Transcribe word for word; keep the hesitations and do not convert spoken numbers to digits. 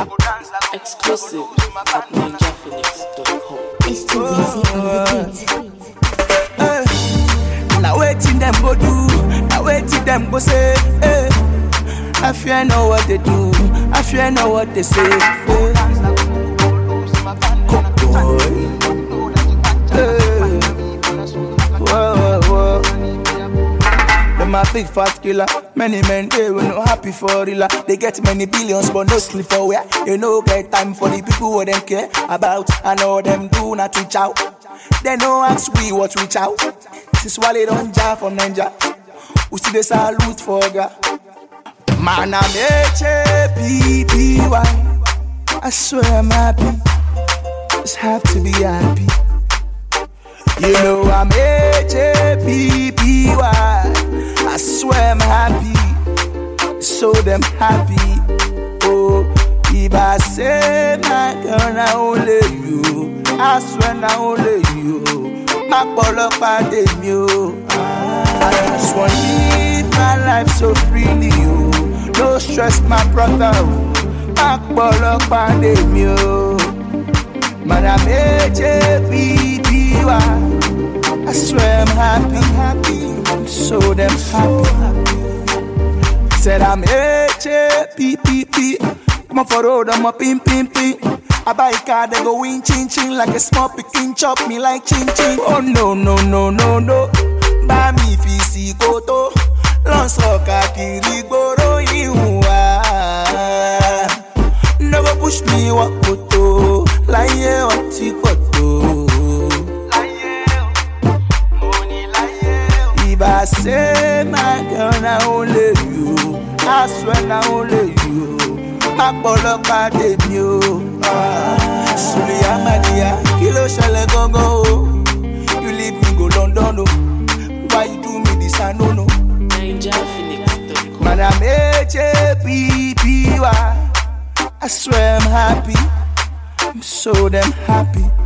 Exclusive at ninja phoenix dot com. It's too easy on the beat. Uh, now waiting them go do, now waiting them go say. Hey. I fear know what they do, I fear know what they say. Hey. Hey. Whoa, whoa, whoa. Them a big fat killer. Many men they were no happy for real. They get many billions but no sleep for where. They no get time for the people who them care about. I know them do not reach out. They no ask we what reach out. This why they don't jar from Ninja. We see the salute for God. Man I'm H A P P Y. I swear I'm happy. Just have to be happy. You know I'm H A P P Y. I swear I'm happy, so damn happy. Oh, if I say my girl, not only you, I swear not only you. My polo party you. I just want to live my life so freely, you. No stress, my brother. My polo party you. Man, I'm H A P P Y. I swear I'm happy, happy, I'm so damn happy. Said I'm H A P P P. Come on for road, I'm a pim pim pim. I buy a car, they go in chin chin like a small picking, chop me like chin chin. Oh no no no no no, buy me fisi koto, long soka kiri goro iwa. Never push me what koto, like yeah what ti koto. If I say my girl, not only you, I swear not only you. My polo party you. Suli Amadia, kilo shale go go. You leave me go London, no. Why you do me this I don't know. ninja phoenix dot com. Man I'm H A P P Y. I swear I'm happy, I'm so damn happy.